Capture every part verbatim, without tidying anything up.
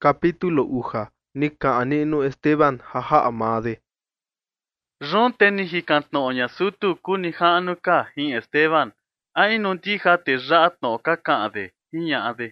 Capítulo uja. Nika aninu Esteban haha amade. Ron teni hikantno onya sutu kuni hanu ka hin Esteban. Ai non tija te ratno ka kaade hinya ade.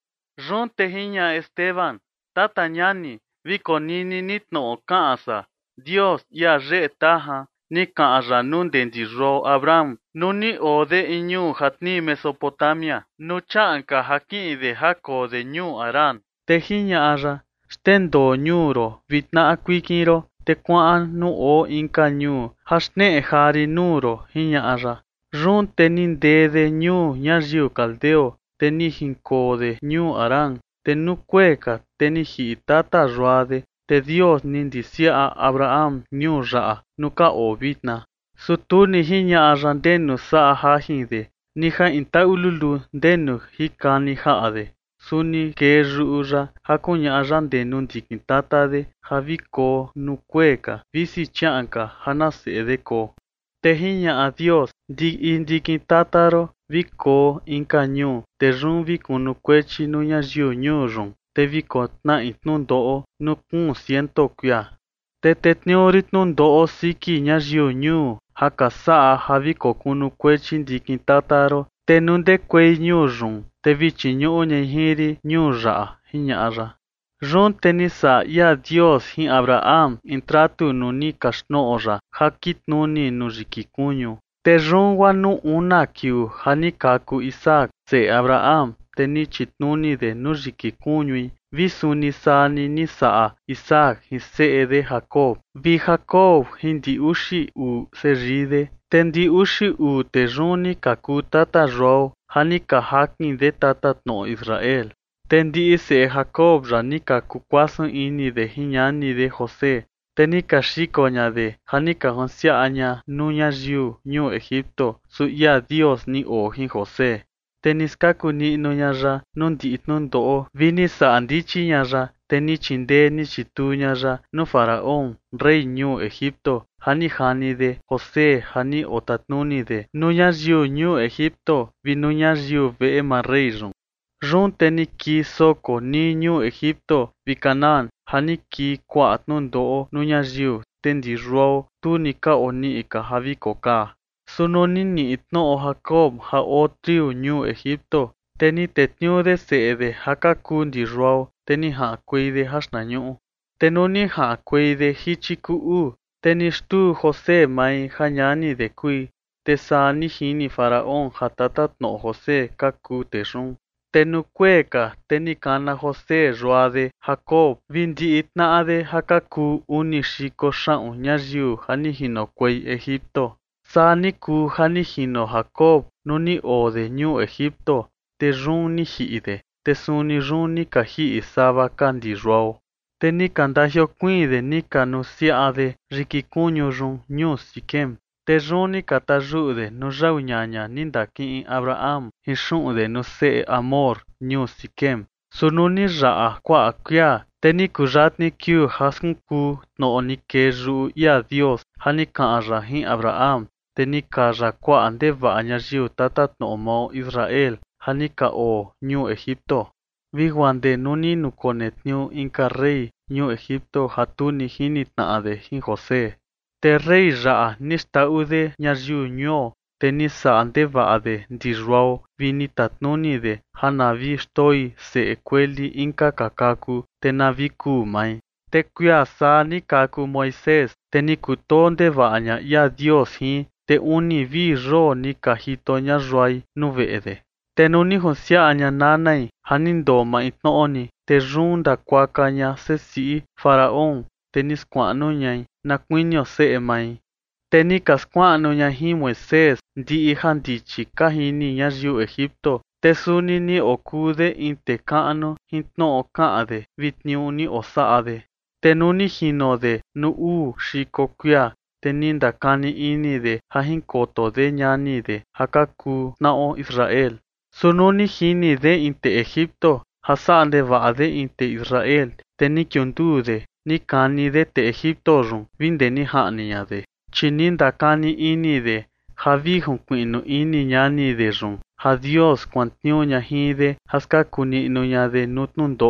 Ron te hinya Esteban. Tata nyani viko nini nitno o kaasa. Dios ya re taha ni kaara nunden ro Abraham. Nuni ode inyu hatni Mesopotamia. Nu chaanka haki de hako de nyu aran. Te hinya ara. Stendo nyuro vitna akwikiro. Te kwaan nu o inka nyu. Hashne hari nuro hinya ara. Run tenin dede nyu nyarjiu kaldeo. Teni hinkode nyu aran. Te nu cueca teni hi tata ruade. Te Dios nindisia a Abraham nyu raa. Nuka o vitna. Sutuni hinya aran denu saa hahinde. Niha inta ululu denu hikani haade. Suni ke ruura hakunya aran denu dikin tatade. Haviko nu cueca. Visi chanka hanase deko. Te hinya a Dios di indikin tataro. Viko inka nyu. Te run viko nu cuechi nu nyarjiu nyu run. Te viko tna itnun doo nu kun siento kuya. Te tetniorit nun doo siki nyarjiu nyu. Haka saa haviko kunu cuechi dikin tataro. Te nunde kwei nyu run. Te vichi nyu nyehiri nyu raa hinya ara. Run tenisa ya Dios hin Abraham intratu nuni kashno ora. Hakit nuni nujikikunyu. Te run wanu una kiu hanikaku Isaac se Abraham. Teni chitnuni de nujikikunyu. Visuni sani ni saa Isaac hisee de Jacob. Vi Jacob hindi ushi u seride. Tendi ushi u te runi kaku tata ro. Hanika hakin de tata no Israel. Tendi ise Jacob ranika kukwasun ini de hinyani de Jose. Tenika shikonya de hanika honsia anya nunya jiu nyu Egipto. Su ya Dios ni o hin Jose. Teniskaku ni nunya ra nundi itnun doo. Vini sa andichi nya ra. Teni chinde ni chitunya ra nu faraón rey nyu Egipto. Hani hani de Jose hani otatnuni de nunya jiu nyu Egipto. Vi nunya jiu ve ema rey run. Run teni ki soko ni nyu Egipto. Vi Canaan hani ki kwa atnun doo nunya jiu. Tendi ruo tu ni ka oni ika haviko ka. Sunoni ni itno o Jacob ha o triu nyu Egipto. Teni tetnyu de se de haka kundi ruo. Teni ha kuide hashna nyu. Tenuni ha kuide hichiku u. Teni shtu Jose mai hanyani de kui. Te sani hini faraón hatatat no Jose kaku te shun. Tenu cueca teni kana Jose ruade Jacob. Vindi itna ade hakaku unishiko shau nyarjiu hani hino kwei Egipto. Sani ku hani hino Jacob nuni ode nyu Egipto. Te run ni hiide. Te suni run ni kahi isaba kandi ruao. Te ni kandahio kuide ni kanusiade rikikunyu run nyu Sikem. Te run ni katajude nu rau nyanya nindaki Abraham hishunde nu se amor nyu Sikem. Sununi raa kwa akia. Te ni kuratni kiu haskunku no ni keju ya Dios hani kaara hin Abraham. Te ni kara kwa andeva anyarjiu tatat no mo Israel. Hanika o nyu Egipto. Viguande nuni nukonet nyu inka rey nyu Egipto hatuni hini taade hin Jose. Te rey raa nistaude nyarjiu nyo. Te nisa andeva ade ndiruao vini tatnuni de hanavi stoi se ekweli inka kakaku te naviku mai. Te kuya sa ni kaku Moises te ni kutonde vaanya ya Dios hin te uni vi ro ni kahito nyarruai nuveede. Te nuni honsia anya nanai hanindo ma itnooni te runda kwakanya se si faraón te niskwanu nyai na kwinyo se emai. Te ni kaskwanu nya hi Moises di ihandichi kahini nyarjiu Egipto. Te suni ni okude inte kaano hintno o kaade vitniu ni osaade. Te nuni hinode nu u shikokuya. Te ninda kani ini de hahinkoto de nyani de hakaku nao Israel. Sununi hini de inte Egipto, hasande vaade inte Israel, te ni kyundude, ni kani de te Egipto run, vinde ni haniya de. Chininda kani ini de, havihun kuinu ini nyani de run, ha Dios kwantnyo nyahide, haska kuni nunya de nutnun doo,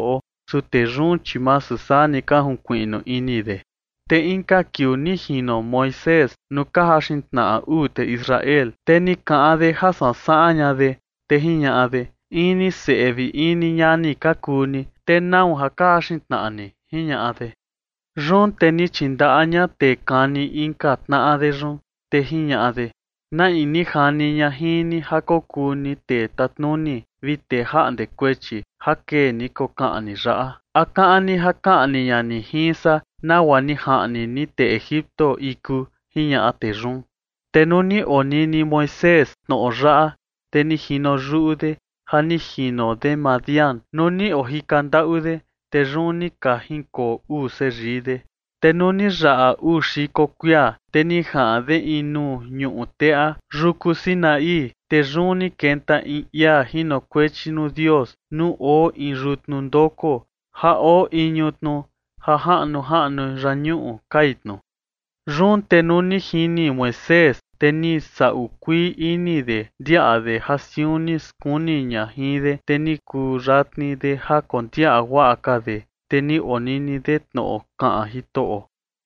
su te run chima su sa ni ka hun kwino ini de. Te inka kiu ni hino Moises no ka hashin na u te Israel te ni ka ade hasan saanya de te hinya ade ini se evi ini nyani ka kuni te nau hakashin na ani hinya ade. Ron te ni chinda anya te kani inka na ade ron te hinya ade. Na ini hani nya hini hakokuni te tatnuni vite haande kwechi hake ni ko kaani raa. Akaani hakaani yani hinsa na wani haani ni te Egipto iku hinya ate ron. Te nuni onini Moises no raa te ni hino ruude hani hino de Madian nuni ohikanda ude te runi ka hinko u se ride. Te nuni raa u shiko kuya te ni haade inu nyu tea ruku Sinai te runi kenta in ya hino kwechi nu Dios nu o in rutnu ndoko ha o inyutnu ha hanu hanu ranyu kaitnu. Run te nuni hini Moises te ni sa ukui ini de dia de hasiuni skuni nya hide te ni kuratni de ha kontia agua akade te ni onini de no ka hito.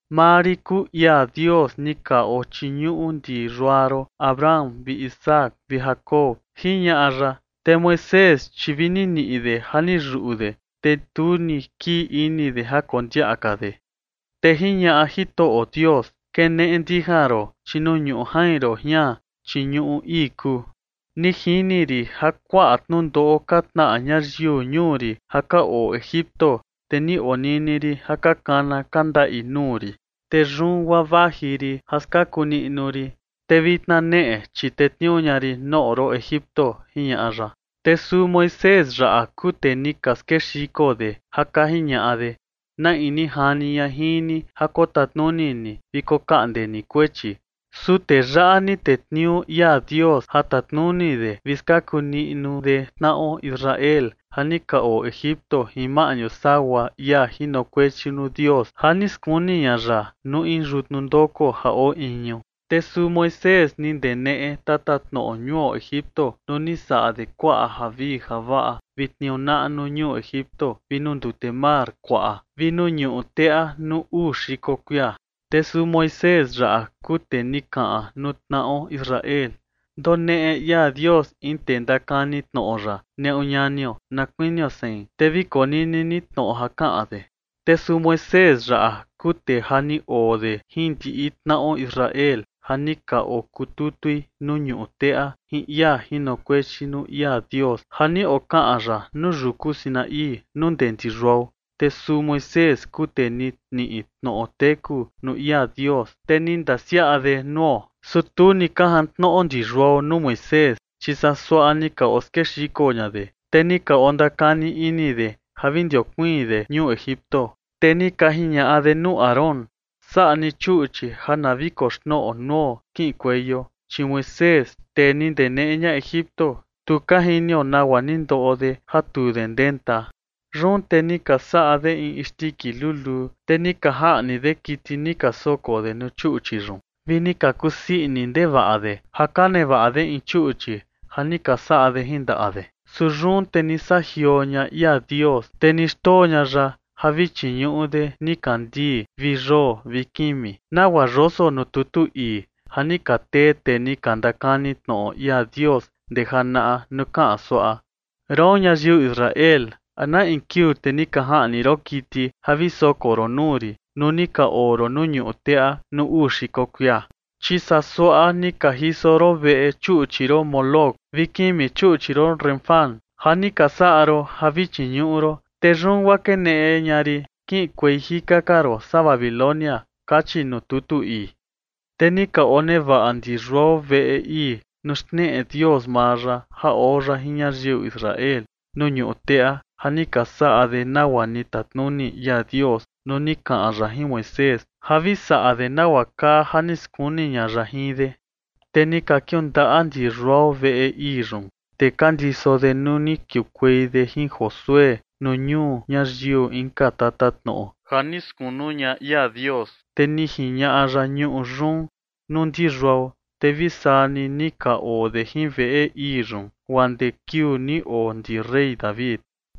Mariku ya Dios nika o chinyu undi ruaro Abraham bi Isaac bi Jacob hinya ara te Moises chivini ni ide hani ruude te tu ni ki ini de ha kontia akade. Te hinya ahito o Dios que ne endijaro chino nyu hairo hia chinyu iku. Ni hiniri hakwa atnundo katna anyarju nyuri haka o Egipto te ni oniniri haka kana kanda inuri. Te run wavahiri haska kuni inuri. Te vitna ne chitetnyonyari no oro Egipto hinya ara. Te su Moises ra kute ni kaske shiko de haka hinya ade. Na ini hani ya hini hakotatnonini viko kande ni kwechi. Su te raani tetniu ya Dios hatatnoni de viskakuni inu de nao Israel hanika o Egipto himaño sawa ya hino kwechi nu Dios haniskuni ya ra nu inrutnundoko hao inyo. Te su Moises ni de nee tatatno nyuo Egipto no ni sa adekwa havi hava vitnio na no nyuo Egipto vinundu te mar kwa vinu nyuo tea nu u shikokuya. Te su Moises ra kute ni kaa nut nao Israel. Do nee ya Dios intenda kanit no ra ne unyanio na kwinyo sen te vikonini nit no hakaade. Te su Moises ra kute hani ode hinti it nao Israel. Hanika o kututui nu nyu tea hi ya hino kwechi nu ya Dios. Hani o kaara nu ruku Sinai nu denti row. Te su Moises kute nit ni it no oteku nu ya Dios. Te ninda siade no. Sutu ni kahant no ondi row nu Moises. Chisa soa nika oske shiko nyade. Te nika onda kani ini de. Havindio kui de New Egipto. Te nika hinya ade nu Aaron. Sa ni chuchi hanavikosh no no ki cuello chi Moises te ni de neña Egipto tu kahinio na wanindo ode hatu dendenta ron te ni kasa de in istiki lulu te ni kaha ni de kiti ni kasoko de no chuchi ron vini kakusi ni de vaade hakane vaade in chuchi hani kasa de hinda ade su ron te ni sahionya ya Dios te ni stonya ra havichi nyude ni kandi viro vikimi na waroso no tutu i hani kate te ni kandakani no ya Dios de hana no ka soa ronya yu Israel ana inkiu te ni kaha ni rokiti haviso koronuri no ni ka oro no nyotea no ushikokuya chisa soa ni kahisoro ve chuchiro molok vikimi chuchiro renfan hani kasaro havichi nyuro te run wake ne nyari ki kweihika karo sa Babilonia kachi no tutu i. Tenika oneva andi ro ve i nustne Dios marra ha ora hinyarjiu Israel no nyotea hanika sa ade nawa ni tatnuni ya Dios no nika arrahi Moises havisa ade nawa ka haniskuni nya rahide. Tenika kionda andi ro ve i run. Te kandiso de nuni kiukwei de hin Josué no nyu nyarjiu inka tatatno. Hanis kununya ya Dios. Te ni hinya ara nyu run. Nundi rao. Te visani nika o de hin ve e irun. Wande kiu ni o ndi rey David.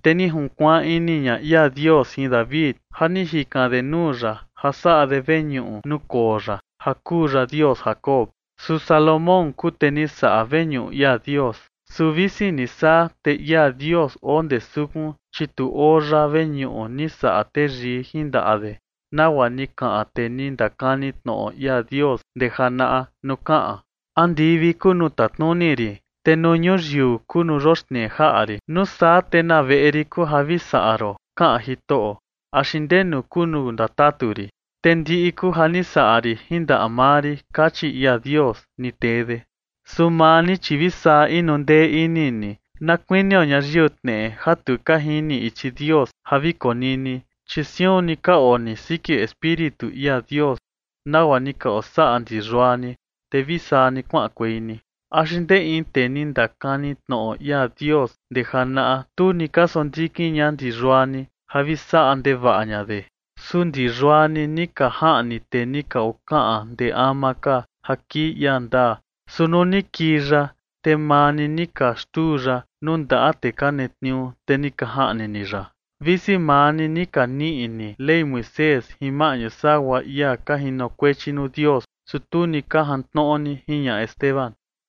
Te ni juncuaan ini ña ia Dios jin David, ja ni jikan de nu ya, ja sa'a de veñu'u nu koo ya, ja kuu ya Dios Jacob. Su Salomón ku te ni sa'a veñu'u ia Dios. Su visi ni saa te ia Dios onde sukun chitu o ya veñu'u ni sa'a te yi jin nda'ade. Nawa ni ka'an te ni ndakani tno'o ia Dios de jana'a nu ka'an. Andivi ku nu tatnuni te nu ñuyiu ku nu roxtne ja'ari. Nu saa te na ve'eri ku javi sa'aro, ka'an Jito'o. Axindenu ku nu ndataturi. Te ndi'i ku ja ni sa'ari jin nda'a mari kachi ia Dios ni tede. Sumani chivi saa inu ndee inini. Nakuinio ñayiu tne'e jatu ka jini ichi Dios javi konini. Chisioni ka oni siki espiritu ia Dios. Nawa ni ka osa'a ndiruani. Te visani kua'a kueini. Axinde in te ni ndakani tno'o ia Dios de jana'a tu ni ka sondiki ña ndiruani javi sa'a ndeva'a ñade. Su ndiruani ni ka ja'ni te ni ka oka'an nde ama ka jaki ia nda. Sunu ni kiya te mani ni ka shtuya nu nda'a te ka netniu te ni ka ja'nini ya. Visi mani ni ka ni'ini ley Moisés jima'ñu sawa ia ka jinokuechinu Dios su tu ni ka jantno'oni jin ña Esteban.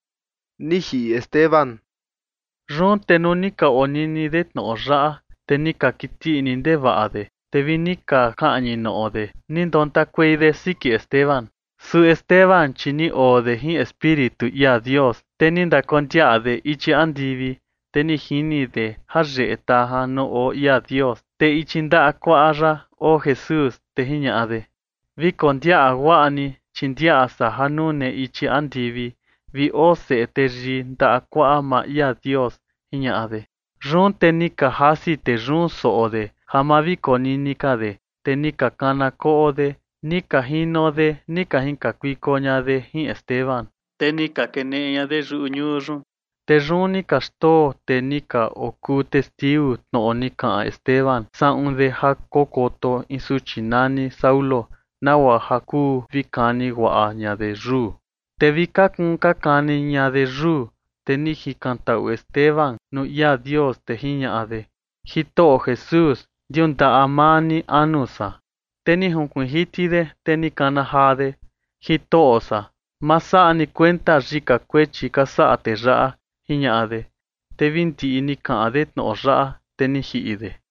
Ni ji'i Esteban. Run te nu ni ka onini de tno'o ya'a te ni ka kiti'ini ndeva'ade te vi ni ka ka'ñi no'ode ni ndontakueide siki Esteban. Su Esteban chi ni ode jin espiritu ia Dios te ni ndakontia'ade ichi andivi te ni jinide ja ye'e taja nu o ia Dios te ichi nda'a kua'a ya o Jesús te jiña'ade. Vi kontia'a wa'ani chi ndia'a sa janune ichi andivi vi o se'e te yi nda'a kua'a ma ia Dios jiña'ade. Run te ni ka jasi te run so'ode jama vi konini kade te ni ka kana ko'ode ni ka jinode ni ka jinkakuikoñade jin Esteban. Te ni ka kene'eñade yu'u ñu'u. Te run ni ka xto te ni ka oku testiu tno'o ni ka'an Esteban sa'un de ja kokoto in suchi nani Saulo nawa ja ku vi kani wa'a ñade ru. Te vi kakun ka kani ñade ru te ni jikanta'u Esteban nu ia Dios te jiña'ade. Jito'o Jesús diu nda'a mani anusa. Te ni junkuin hitide te ni kana jade. Jito'o sa. Ma sa'a ni kuenta yika kuechi ka sa'a te ya'a jiña'ade. Te vi nti'i ni ka'an de tno'o ya'a te ni ji'ide.